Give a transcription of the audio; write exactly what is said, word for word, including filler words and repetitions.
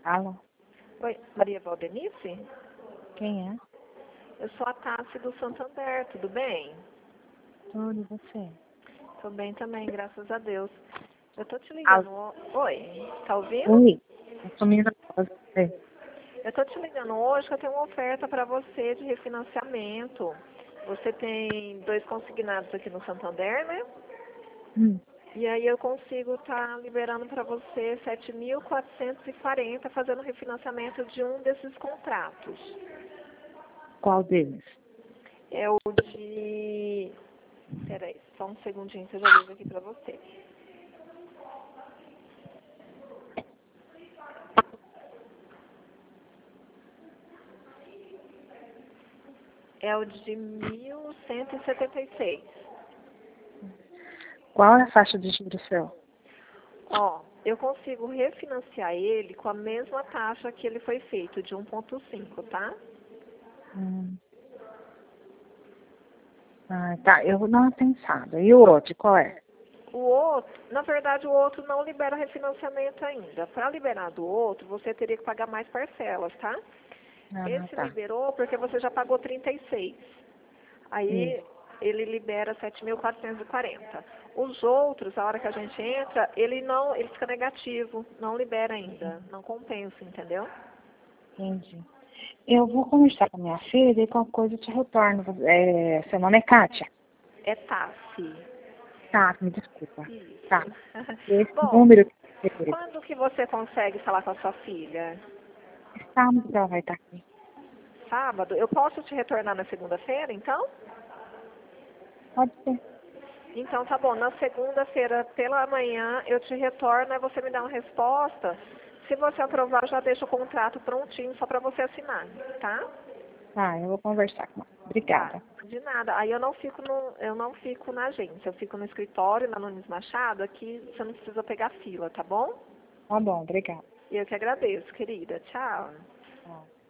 Alô? Oi, Maria Valdenice? Quem é? Eu sou a Tassi do Santander, tudo bem? Tudo, e você? Tô bem também, graças a Deus. Eu tô te Alô? ligando. ho- Oi, tá ouvindo? Oi? Assumindo a voz. É. Eu tô te ligando hoje que eu tenho uma oferta para você de refinanciamento. Você tem dois consignados aqui no Santander, né? Hum, E aí eu consigo estar liberando para você sete mil quatrocentos e quarenta fazendo refinanciamento de um desses contratos. qual deles? É o de... Peraí, só um segundinho que eu já vejo aqui para você. É o de mil cento e setenta e seis. Qual é a faixa de juros seu? Ó, eu consigo refinanciar ele com a mesma taxa que ele foi feito, de um ponto cinco, tá? Hum. Ah, tá, eu vou dar uma pensada. E o outro, qual é? O outro, na verdade, o outro não libera refinanciamento ainda. Para liberar do outro, você teria que pagar mais parcelas, tá? Ah, Esse tá. liberou porque você já pagou trinta e seis. Aí Isso. ele libera sete mil quatrocentos e quarenta. Os outros, a hora que a gente entra, ele não, ele fica negativo, não libera ainda, não compensa, entendeu? Entendi. Eu vou conversar com a minha filha e qualquer coisa eu te retorno. É, seu nome é Kátia? É Tassi. Tá, me desculpa. Isso. Tá. Esse Bom, número que você quando que você consegue falar com a sua filha? sábado que ela vai estar aqui. Sábado? Eu posso te retornar na segunda-feira, então? Pode ser. Então tá bom, na segunda-feira pela manhã eu te retorno e você me dá uma resposta. Se você aprovar, eu já deixo o contrato prontinho só para você assinar, tá? Tá, eu vou conversar com ela. Tá, Obrigada. de nada. Aí eu não fico no, eu não fico na agência, eu fico no escritório, na Nunes Machado, aqui você não precisa pegar fila, tá bom? Tá bom, obrigada. E eu que agradeço, querida. Tchau. Tá.